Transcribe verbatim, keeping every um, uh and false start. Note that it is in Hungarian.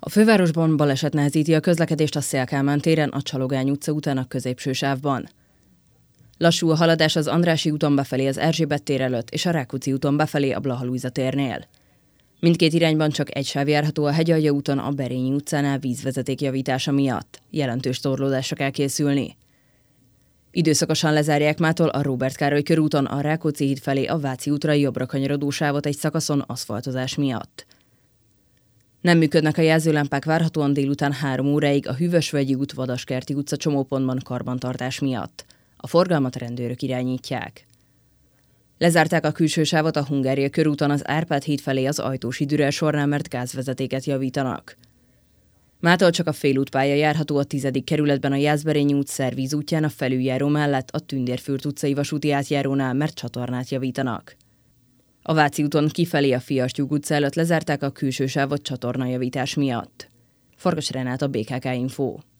A fővárosban baleset nehezíti a közlekedést a Széll-Kálmán téren a Csalogány utca után a középső sávban. Lassú a haladás az Andrássy úton befelé az Erzsébet tér előtt és a Rákóczi úton befelé a Blaha Lujza térnél. Mindkét irányban csak egy sáv járható a Hegyalja úton a Berényi utcánál vízvezeték javítása miatt. Jelentős torlódásra kell készülni. Időszakosan lezárják mától a Róbert Károly körúton a Rákóczi híd felé a Váci útra jobbra kanyarodó sávot egy szakaszon aszfaltozás miatt. Nem működnek a jelzőlámpák várhatóan délután három óráig a Hűvösvölgyi út Vadaskerti utca csomópontban karbantartás miatt. A forgalmat rendőrök irányítják. Lezárták a külső sávot a Hungária körúton az Árpád híd felé az Ajtósi Dürel sornál, mert gázvezetéket javítanak. Mától csak a félútpálya járható a tizedik kerületben a Jászberényi út szervíz útján a felüljáró mellett a Tündérfürt utcai vasúti átjárónál, mert csatornát javítanak. A Váci úton kifelé a Fiastyúk utca előtt lezárták a külső sávot csatornajavítás miatt. Farkas Renáta, bé ká ká Info.